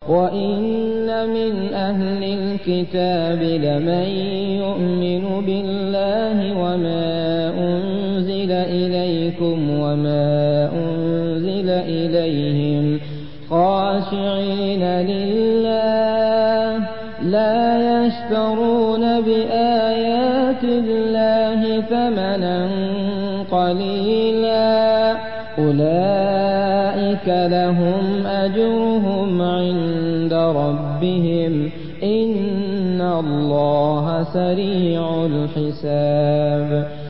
وَإِنَّ مِنْ أَهْلِ الْكِتَابِ لَمَن يُؤْمِنُ بِاللَّهِ وَمَا أُنزِلَ إِلَيْكُمْ وَمَا أُنزِلَ إِلَيْهِمْ خَاشِعِينَ لِلَّهِ لَا يَشْتَرُونَ بِآيَاتِ اللَّهِ ثَمَنًا قَلِيلًا ۗ أُولَٰئِكَ لَهُمْ أَجْرُهُمْ عِندَ رَبِّهِمْ ۗ إِنَّ اللَّهَ سَرِيعُ الْحِسَابِ.